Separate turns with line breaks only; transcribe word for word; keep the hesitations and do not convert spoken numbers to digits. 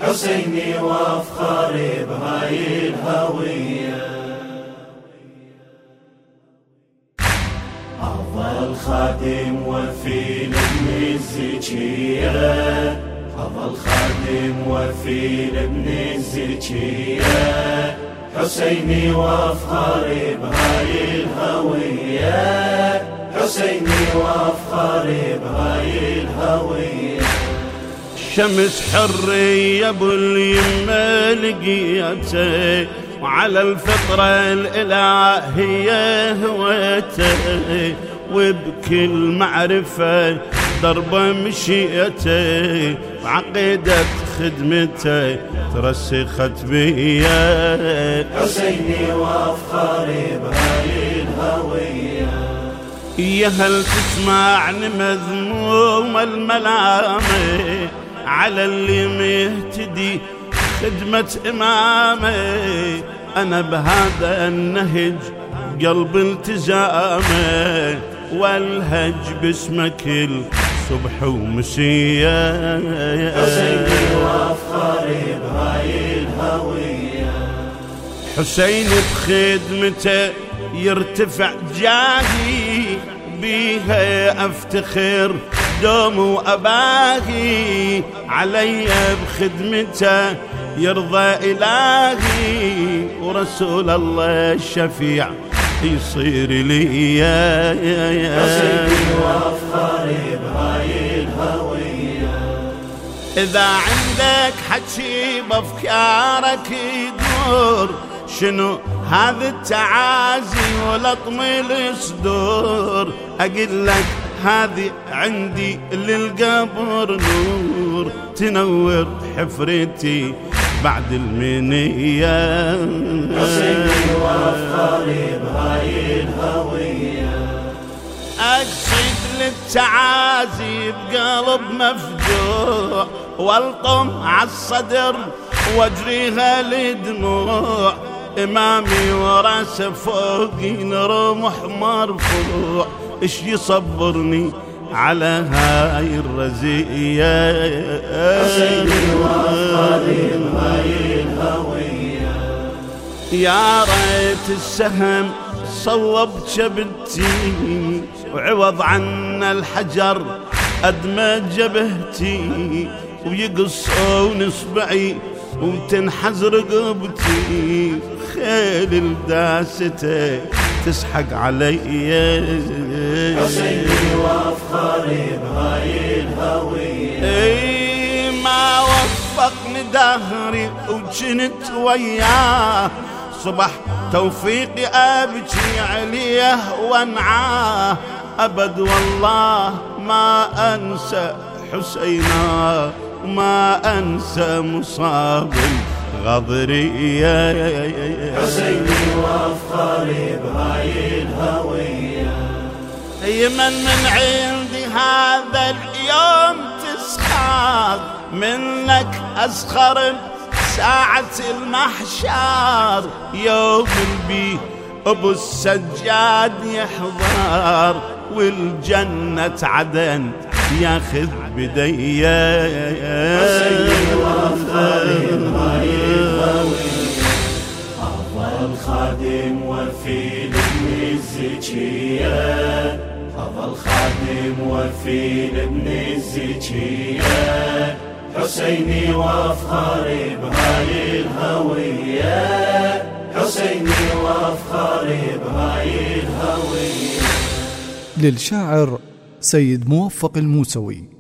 حسيني وافخاري بهاي الهوية. أفضل خادم وفي لابن الزكية، أفضل خادم وفي لابن الزكية، حسيني وافخاري بهاي الهوية، حسيني وافخاري بهاي الهوية.
شمس حرية ابو اليمة لقيته، وعلى الفطرة الإلهية هويته، وبكل معرفة دربه مشيته، وعقيدة خدمته ترسخت بيا.
حسيني وافخاري بهاي الهوية.
يا هل تسمعني مذموم الملامة على اللي مهتدي خدمة إمامي، أنا بهذا النهج قلب التزامه، والهج باسمك الصبح ومسية.
حسيني وافخاري بهاي الهوية.
حسين بخدمته يرتفع جاهي، بيها افتخر دوم واباهي، علي بخدمته يرضى الهي، ورسول الله الشفيع يصير لي.
حسيني وافخاري بهاي الهوية.
اذا عندك حكي بافكارك يدور، شنو هذا التعازي ولطم الصدور، اقول لك هذه عندي للقبر نور، تنور حفرتي بعد المنية.
حسيني وافخاري بهاي الهوية.
اقصد للتعازي بقلب مفجوع، والطم عالصدر واجريها لدموع، امامي وراسه فوقي رمح مرفوع، ايش يصبرني على هاي الرزية.
حسيني وافخاري بهاي الهوية.
يا ريت السهم صوب جبهتي، وعوض عنا الحجر أدمى جبهتي، ويقصون اصبعي وتنحز رقبتي، خيل الداسته تسحق علي.
حسيني وافخاري بهاي الهوية.
اي ما وفقني دهري وجنت وياه، صبح توفيقي ابكي عليه وانعاه، ابد والله ما انسى حسينا، وما انسى مصاب الغضرية.
حسيني وافخاري بهاي الهوية.
يمن من عندي هذا اليوم تسخر، منك اسخر ساعة المحشر، يوم البي ابو السجاد يحضر، والجنة عدن ياخذ بديا.
حسيني وافخاري بهاي الهوية. أفضل خادم وفي لابن الزكية، أفضل خادم وفي لابن الزكية، حسيني وافخاري بهاي الهوية، حسيني وافخاري بهاي الهوية.
للشاعر سيد موفق الموسوي.